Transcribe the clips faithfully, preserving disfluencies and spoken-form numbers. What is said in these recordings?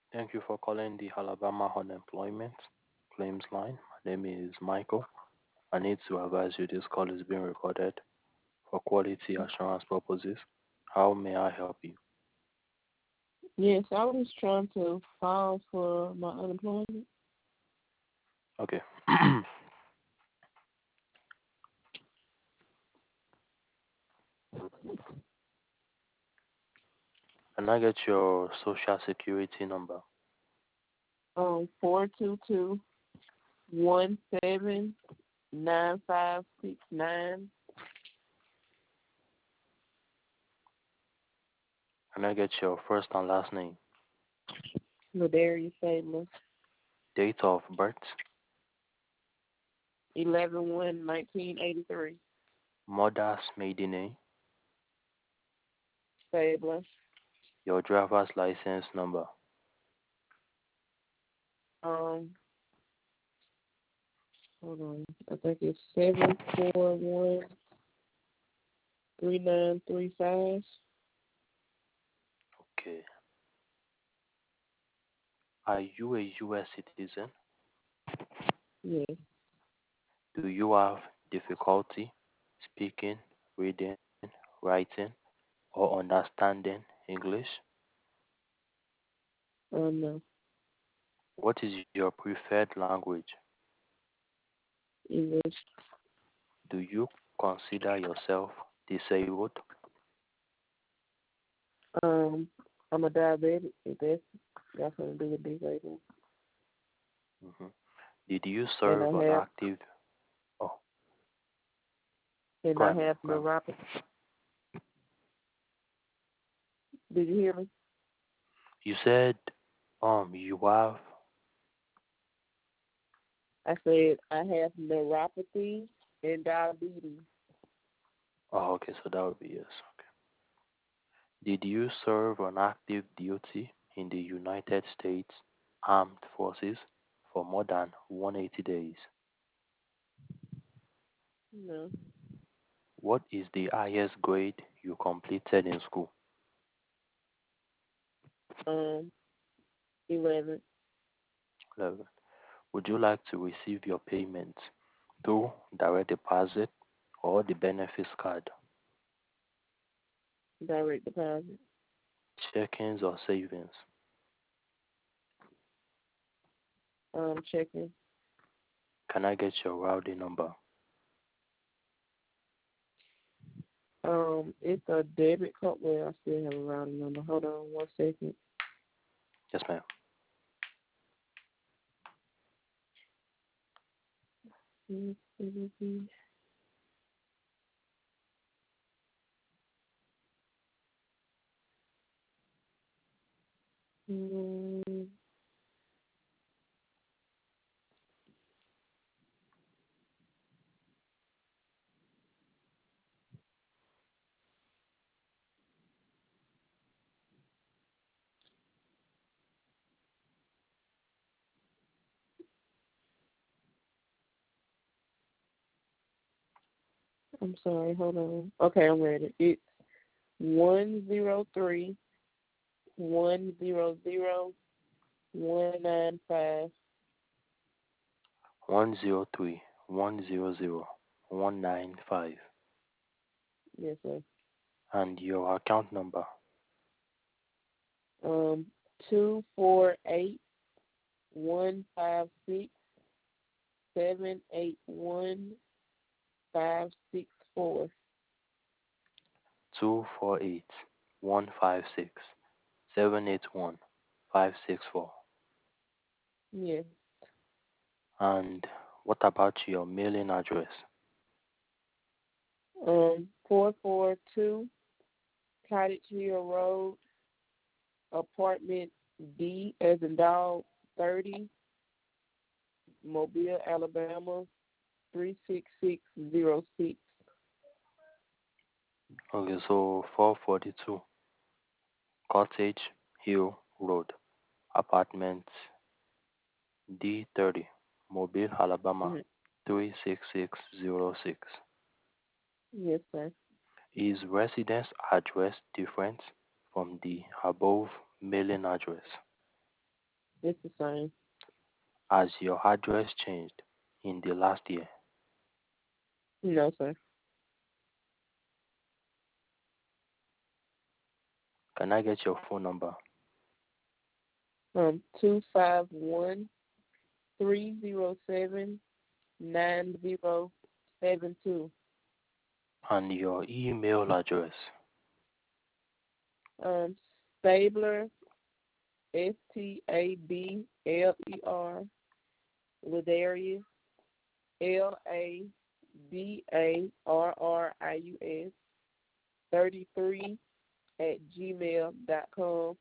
Thank you for calling the Alabama Unemployment Claims Line. My name is Michael. I need to advise you this call is being recorded for quality assurance purposes. How may I help you? Yes, I was trying to file for my unemployment. Okay. Can I get your social security number? Um, four two two one seven nine five six nine. Can I get your first and last name? Ladarius Fabler, Date of birth? eleven one nineteen eighty three. Mother's maiden name? Fabler. Your driver's license number? Um, hold on. I think it's seven four one three nine three five. Okay. Are you a U S citizen? Yes. Do you have difficulty speaking, reading, writing, or understanding English? Um, no. What is your preferred language? English. Do you consider yourself disabled? Um, I'm a diabetic. If that's got something to do with disabled. hmm Did you And serve I an have active? Oh, and go I ahead, ma'am. have Go ahead, ma'am. neuropathy. Did you hear me? You said um you have. I said I have neuropathy and diabetes. Oh, okay, so that would be yes. Okay. Did you serve on active duty in the United States Armed Forces for more than one hundred eighty days? No. What is the highest grade you completed in school? Um, eleven. eleven. Would you like to receive your payment through direct deposit or the benefits card, Direct deposit. checkings or savings? Um, checking. Can I get your routing number? Um, it's a debit card. Well, I still have a routing number. Hold on one second. Yes, ma'am. Mm, I'm sorry. Hold on. Okay, I'm ready. It's one zero three one zero zero one nine five. One zero three one zero zero one nine five. Yes, sir. And your account number. Um, two four eight one five six seven eight one five six four. Two four eight one five six seven eight one five six four. Yes. And what about your mailing address? Um, four four two Cottage Hill Road, apartment D as in dog thirty, Mobile, Alabama three six six zero six. Okay, so four forty two Cottage Hill Road, apartment D thirty, Mobile, Alabama Mm-hmm. three six six zero six. Yes, sir. Is residence address different from the above mailing address? It's the same. Has your address changed in the last year? No, sir. Can I get your phone number Um, two five one three zero seven nine zero seven two. and your email address? Um, Stabler, S T A B L E R, Ladarius, L A D A R R I U S, thirty-three at gmail dot com.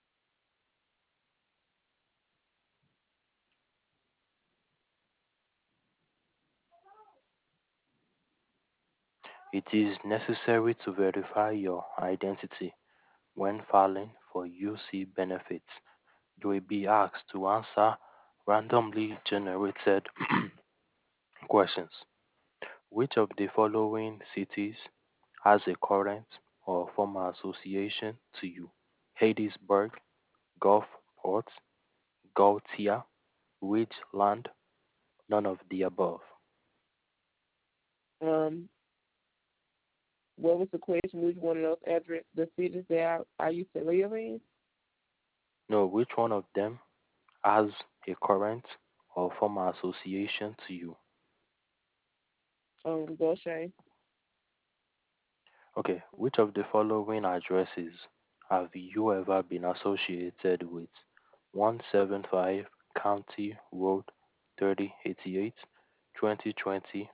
It is necessary to verify your identity when filing for U C benefits. You will be asked to answer randomly generated questions. Which of the following cities has a current or former association to you? Hadesburg, Gulfport, Gautier, Ridgeland, none of the above. Um, what was the question? Which one of those address, the cities that I, I used to live in? No, which one of them has a current or former association to you? Um, Goshen. Okay, which of the following addresses have you ever been associated with? one seventy-five County Road thirty eighty-eight, twenty twenty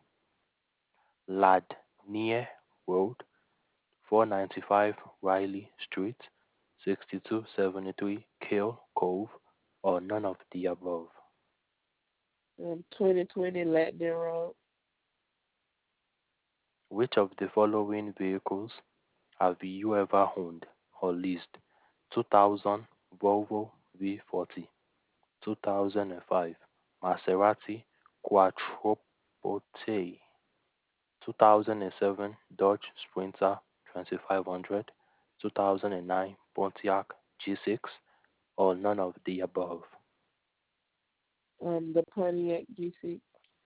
Ladnier Road, four ninety-five Riley Street, sixty-two seventy-three Kale Cove, or none of the above? Um, twenty twenty Latin Road. Which of the following vehicles have you ever owned or leased? two thousand Volvo V forty, two thousand five Maserati Quattroporte, two thousand seven Dodge Sprinter twenty-five hundred, two thousand nine Pontiac G six, or none of the above? Um, the Pontiac G six.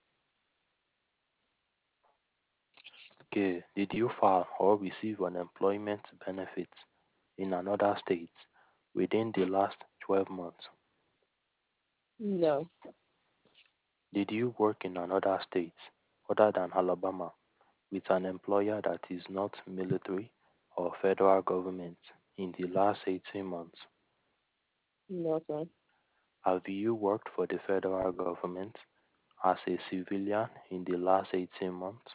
Okay, did you file or receive unemployment benefits in another state within the last twelve months? No, Did you work in another state other than Alabama with an employer that is not military or federal government in the last eighteen months? no, sir. Have you worked for the federal government as a civilian in the last eighteen months?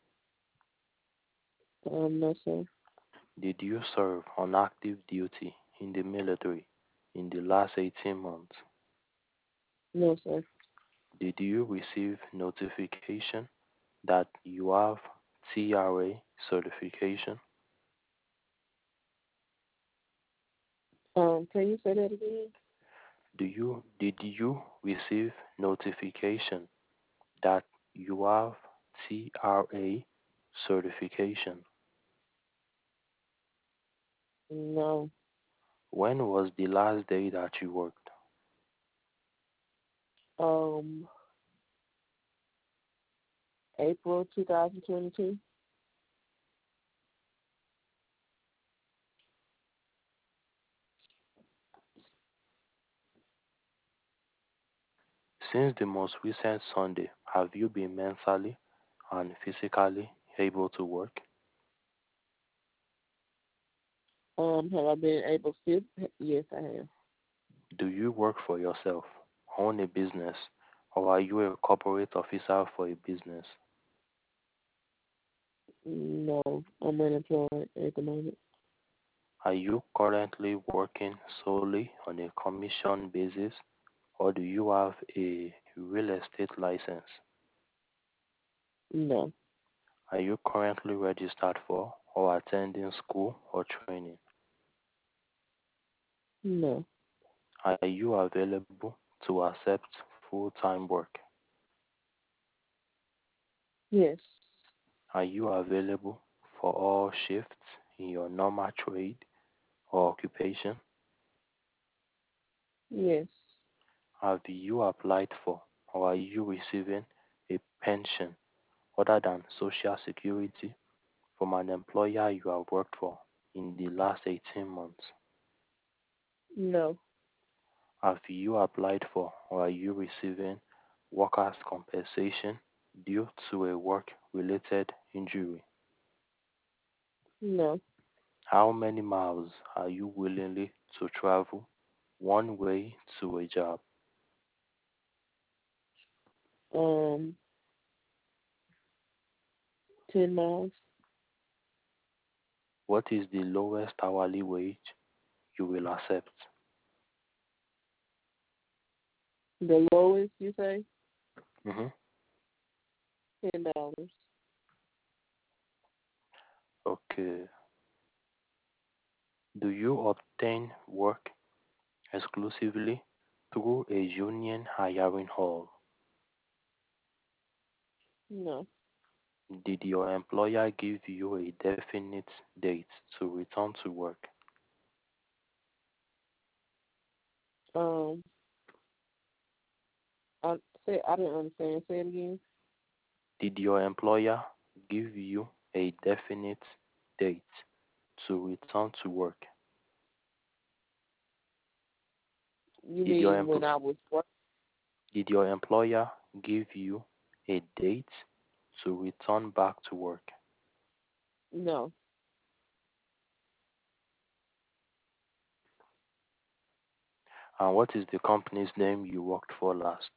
Um, no, sir. Did you serve on active duty in the military in the last eighteen months? No, sir. Did you receive notification that you have T R A certification? Um, can you say that again? Do you did you receive notification that you have T R A certification? No. When was the last day that you worked? Um, April two thousand twenty-two. Since the most recent Sunday, have you been mentally and physically able to work? Um, have I been able to? Yes, I have. Do you work for yourself, own a business, or are you a corporate officer for a business? No, I'm unemployed at the moment. Are you currently working solely on a commission basis, or do you have a real estate license? No, Are you currently registered for or attending school or training? no, Are you available to accept full time work? yes, Are you available for all shifts in your normal trade or occupation? yes, Have you applied for or are you receiving a pension other than Social Security from an employer you have worked for in the last eighteen months? No. Have you applied for or are you receiving workers' compensation due to a work related injury? No. How many miles are you willingly to travel one way to a job? Um, ten miles. What is the lowest hourly wage you will accept? The lowest you say? hmm Ten dollars. Okay. Do you obtain work exclusively through a union hiring hall? No. Did your employer give you a definite date to return to work? Um, I say I didn't understand. Say it again. Did your employer give you a definite date to return to work? You Did your mean empl- when I was work? did your employer give you a date to return back to work? No. And what is the company's name you worked for last?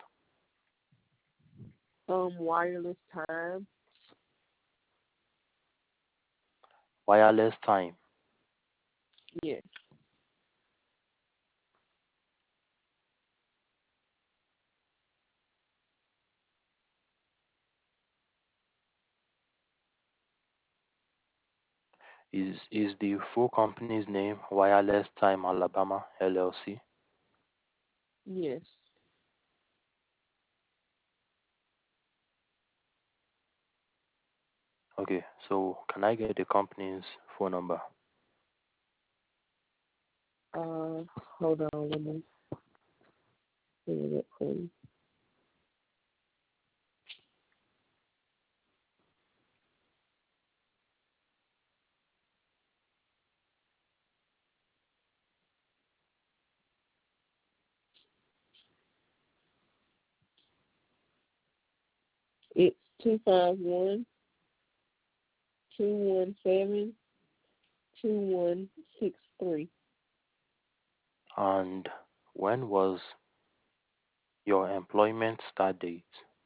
Um, wireless time. Wireless Time. Yes. Is is the full company's name Wireless Time Alabama L L C? Yes. Okay, so can I get the company's phone number? Uh, hold on. Let me see it, please. It's two five one two one seven two one six three. And when was your employment start date?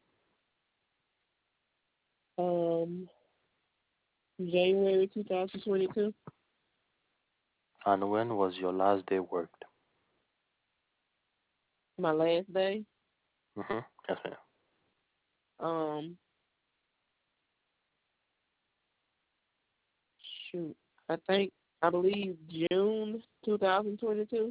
Um, January two thousand twenty two. And when was your last day worked? My last day. Mm-hmm. Yes, ma'am. Um, shoot. I think I believe June two thousand twenty two.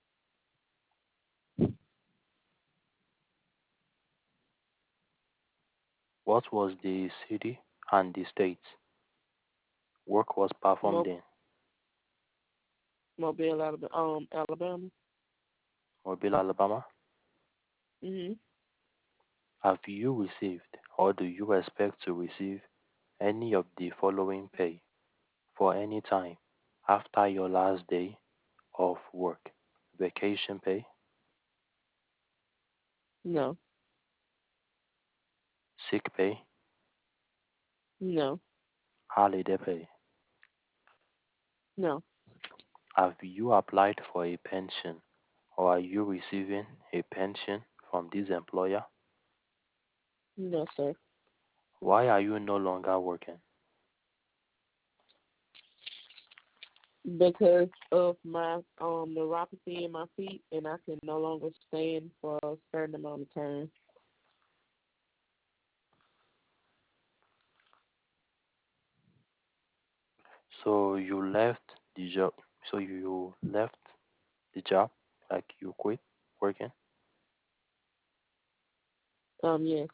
What was the city and the state work was performed Mo- in? Mobile, Alabama. Um, Alabama. Mobile, Alabama? Mhm. Have you received or do you expect to receive any of the following pay for any time after your last day of work? Vacation pay, No. sick pay, No. holiday pay. No. Have you applied for a pension or are you receiving a pension from this employer? No, sir. Why are you no longer working? Because of my um neuropathy in my feet, and I can no longer stand for a certain amount of time. So you left the job. So you left the job, like you quit working. Um, yes.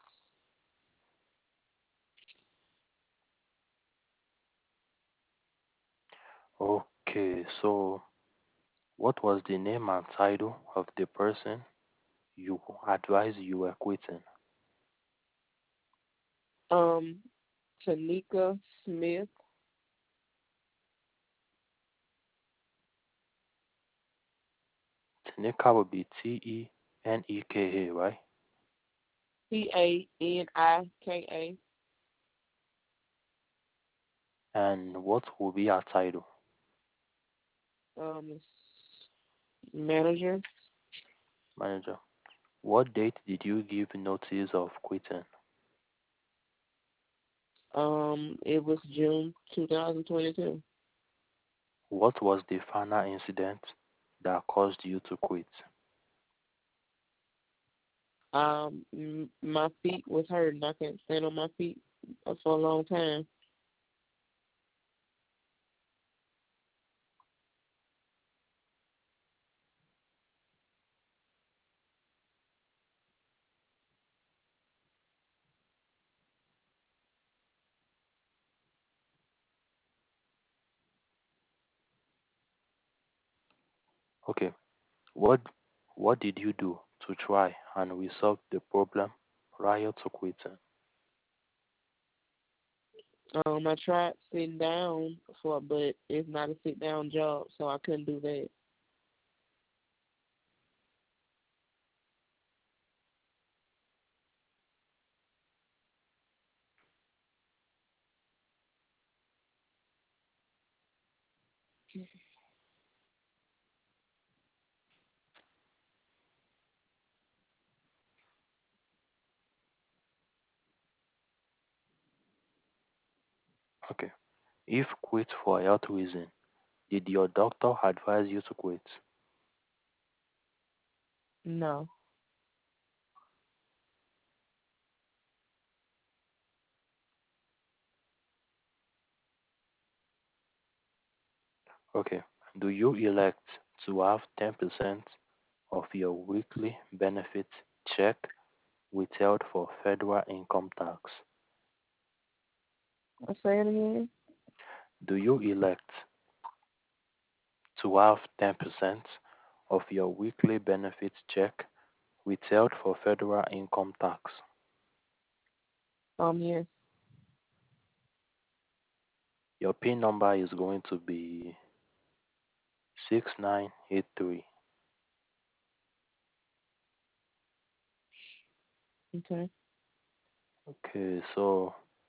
Okay, so what was the name and title of the person you advised you were quitting? Um, Tanika Smith. Tanika would be T E N E K A, right? T A N I K A. And what will be her title? Um, manager. Manager. What date did you give notice of quitting? Um, it was June two thousand twenty-two. What was the final incident that caused you to quit? Um, m- my feet was hurting. I couldn't stand on my feet for a long time. Okay. What what did you do to try and resolve the problem prior to quitting? Um, I tried sitting down for, but it's not a sit down job, so I couldn't do that. Okay. If quit for health reason, did your doctor advise you to quit? No. Okay. Do you elect to have ten percent of your weekly benefit check withheld for federal income tax? I say it again. Do you elect to have ten percent of your weekly benefit check withheld for federal income tax? Um, yes. Your PIN number is going to be six nine eight three. Okay. Okay, so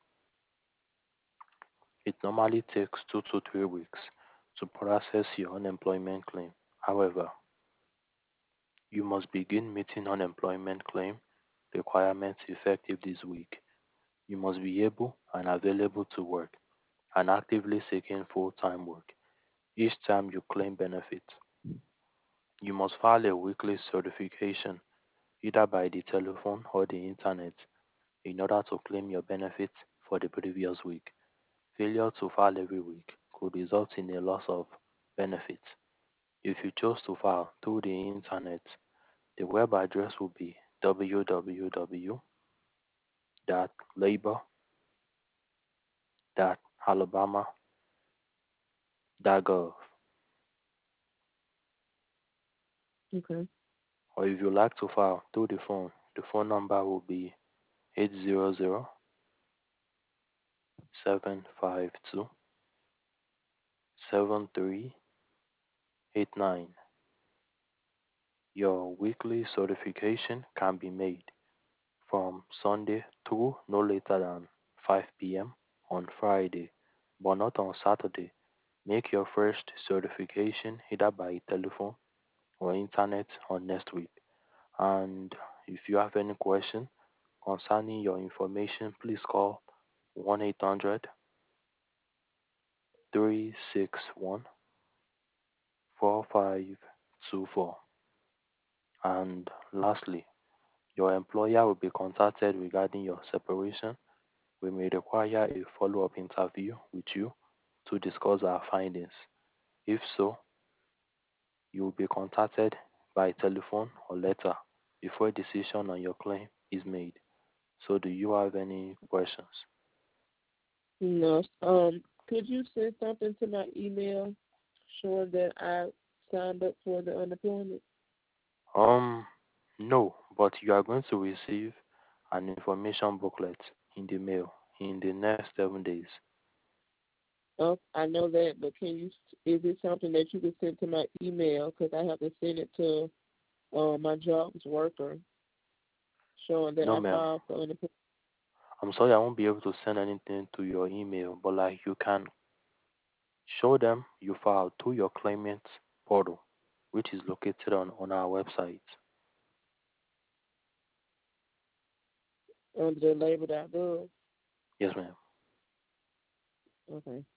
it normally takes two to three weeks to process your unemployment claim. However, you must begin meeting unemployment claim requirements effective this week. You must be able and available to work and actively seeking full time work each time you claim benefits. You must file a weekly certification either by the telephone or the internet in order to claim your benefits for the previous week. Failure to file every week could result in a loss of benefits. If you chose to file through the internet, the web address will be w w w dot labor dot alabama dot gov. Okay. Or if you like to file through the phone, the phone number will be eight zero zero seven five two seven three eight nine. Your weekly certification can be made from Sunday through no later than five p m on Friday, but not on Saturday. Make your first certification either by telephone or internet on next week. And if you have any question concerning your information, please call one eight hundred three six one four five two four. And lastly, your employer will be contacted regarding your separation. We may require a follow up interview with you to discuss our findings. If so, you will be contacted by telephone or letter before a decision on your claim is made. So, do you have any questions? No. Um, could you send something to my email showing that I signed up for the unemployment? Um, No, but you are going to receive an information booklet in the mail in the next seven days. Oh, I know that, but can you? Is it something that you can send to my email? Because I have to send it to uh, my jobs worker, showing that No, I ma'am. filed for unemployment. I'm sorry I won't be able to send anything to your email, but like you can show them you filed to your claimant portal, which is located on, on our website. Under the labor dot gov. Yes, ma'am. Okay.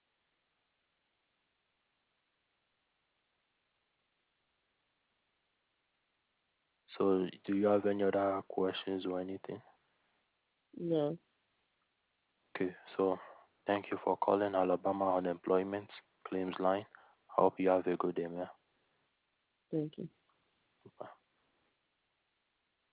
So do you have any other questions or anything? No, Okay, so thank you for calling Alabama Unemployment Claims Line. I hope you have a good day, ma'am. thank you. Bye.